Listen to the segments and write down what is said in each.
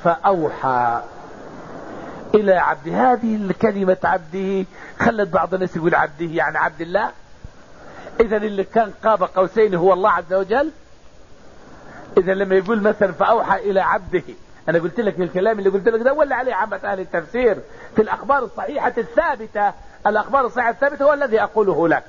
فأوحى إلى عبده. هذه الكلمة عبده خلت بعض الناس يقول عبده يعني عبد الله. إذا اللي كان قاب قوسين هو الله عز وجل. إذا لما يقول مثلا فأوحى إلى عبده، أنا قلت لك الكلام اللي قلت لك ده ولا عليه عامة أهل التفسير في الأخبار الصحيحة الثابتة. الأخبار الصحيحة الثابتة هو الذي أقوله لك.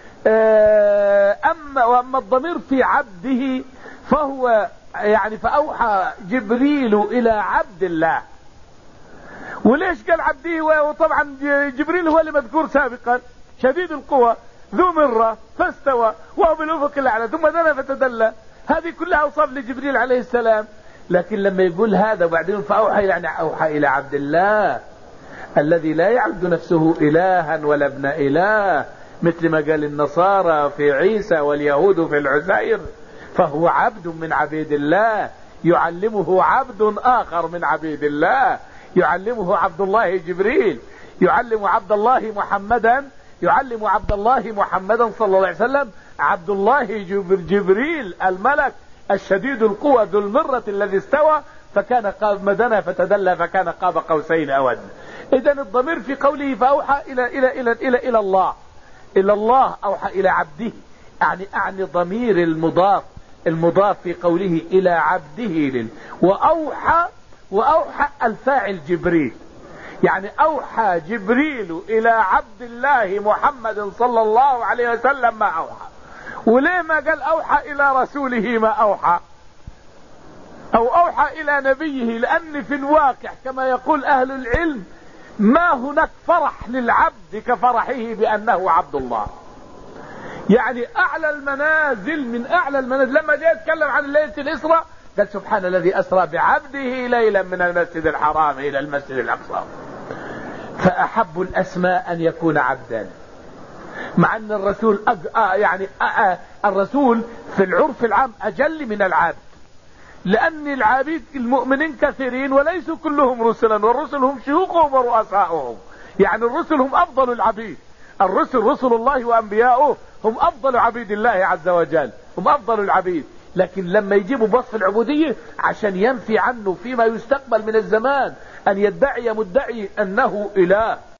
أما الضمير في عبده فهو يعني فأوحى جبريل إلى عبد الله. وليش قال عبده؟ وطبعا جبريل هو اللي مذكور سابقا، شديد القوى ذو مرة فاستوى وهو بالأفق الأعلى ثم دنا فتدلى. هذه كلها أوصاف لجبريل عليه السلام. لكن لما يقول هذا وبعدين فأوحى يعني أوحى إلى عبد الله الذي لا يعد نفسه إلها ولا ابن إله، مثل ما قال النصارى في عيسى واليهود في العزير، فهو عبد من عبيد الله يعلمه عبد آخر من عبيد الله، يعلمه عبد الله جبريل، يعلم عبد الله محمدا صلى الله عليه وسلم عبد الله جبريل الملك الشديد القوى ذو المرة الذي استوى فكان قاب مدنا فتدلى فكان قاب قوسين أو أدنى. إذا الضمير في قوله فأوحى إلى الله أوحى إلى عبده، أعني ضمير المضاف في قوله إلى عبده. وأوحى الفاعل جبريل، يعني أوحى جبريل إلى عبد الله محمد صلى الله عليه وسلم ما أوحى. وليه ما قال أوحى إلى رسوله ما أوحى أو أوحى إلى نبيه؟ لأن في الواقع كما يقول أهل العلم ما هناك فرح للعبد كفرحه بأنه عبد الله. يعني أعلى المنازل من أعلى المنازل. لما جاء يتكلم عن ليلة الإسراء قال سبحان الذي أسرى بعبده ليلا من المسجد الحرام إلى المسجد الأقصى. فأحب الأسماء أن يكون عبدا، مع أن الرسول الرسول في العرف العام أجل من العبد، لأن العبيد المؤمنين كثيرين وليسوا كلهم رسلا، والرسل هم شيوخهم ورؤساؤهم. يعني الرسل هم أفضل العبيد، الرسل رسل الله وأنبياؤه هم أفضل عبيد الله عز وجل، هم أفضل العبيد. لكن لما يجيبوا بوصف العبودية عشان ينفي عنه فيما يستقبل من الزمان أن يدعي مدعي أنه إله